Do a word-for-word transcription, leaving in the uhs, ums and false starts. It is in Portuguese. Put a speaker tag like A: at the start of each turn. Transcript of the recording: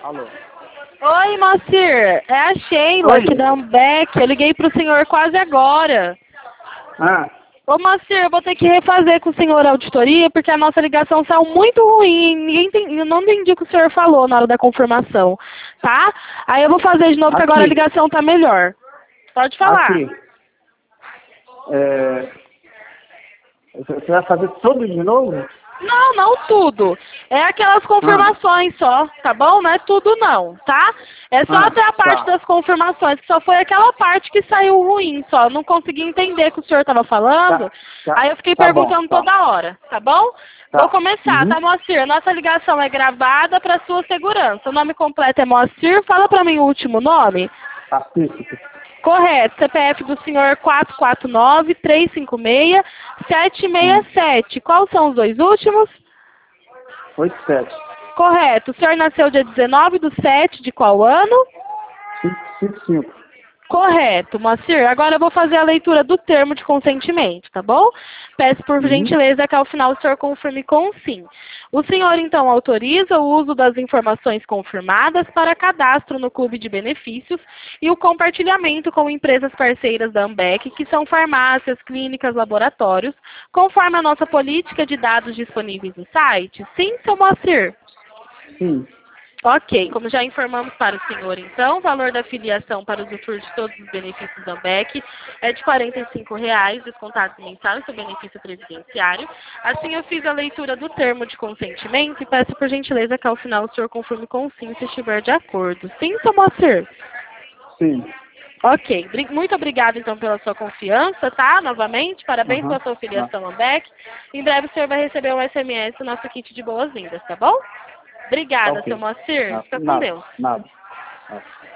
A: Alô.
B: Oi, Moacir. É a Sheila,
A: Oi.
B: aqui da Ambeck. Eu liguei pro senhor quase agora.
A: Ah,
B: Ô, Moacir, eu vou ter que refazer com o senhor a auditoria, porque a nossa ligação saiu muito ruim. Ninguém tem, eu não entendi o que o senhor falou na hora da confirmação, tá? Aí eu vou fazer de novo, que agora a
A: aqui.
B: ligação tá melhor. Pode falar.
A: Aqui. É, você vai fazer tudo de novo?
B: Não, não tudo. É aquelas confirmações só, tá bom? Não é tudo não, tá? É só
A: Ah,
B: até a parte
A: tá.
B: das confirmações, que só foi aquela parte que saiu ruim só. Não consegui entender o que o senhor estava falando.
A: Tá, tá,
B: Aí eu fiquei
A: tá bom,
B: perguntando
A: tá.
B: toda hora, tá bom? Vou
A: Tá.
B: começar,
A: Uhum.
B: tá, Moacir? Nossa ligação é gravada para sua segurança. O nome completo é Moacir. Fala para mim o último nome.
A: Pacífico.
B: Correto. C P F do senhor quatro quatro nove, três cinco seis, sete
A: Hum.
B: seis sete. Quais são os dois últimos?
A: Oito, sete.
B: Correto. O senhor nasceu dia dezenove do sete de qual ano?
A: Cinco, cinco, cinco.
B: Correto, Moacir. Agora eu vou fazer a leitura do termo de consentimento, tá bom? Peço por
A: Uhum.
B: gentileza que ao final o senhor confirme com sim. O senhor, então, autoriza o uso das informações confirmadas para cadastro no Clube de Benefícios e o compartilhamento com empresas parceiras da Ambeck, que são farmácias, clínicas, laboratórios, conforme a nossa política de dados disponíveis no site? Sim, seu Moacir?
A: Sim.
B: Ok, como já informamos para o senhor, então, o valor da filiação para usufruir de todos os benefícios da Ambeck é de quarenta e cinco reais, descontados mensais do benefício previdenciário. Assim, eu fiz a leitura do termo de consentimento e peço, por gentileza, que ao final o senhor confirme com sim se estiver de acordo. Sim, seu Moacir?
A: Sim.
B: Ok, Bri- muito obrigada, então, pela sua confiança, tá? Novamente, parabéns
A: Aham.
B: pela sua
A: Tá.
B: filiação Ambeck. Em breve o senhor vai receber um S M S do nosso kit de boas-vindas, tá bom?
A: Tá
B: Obrigada, seu
A: ok.
B: Moacir.
A: Nada,
B: Fica com
A: nada.
B: Deus.
A: Nada. Nada.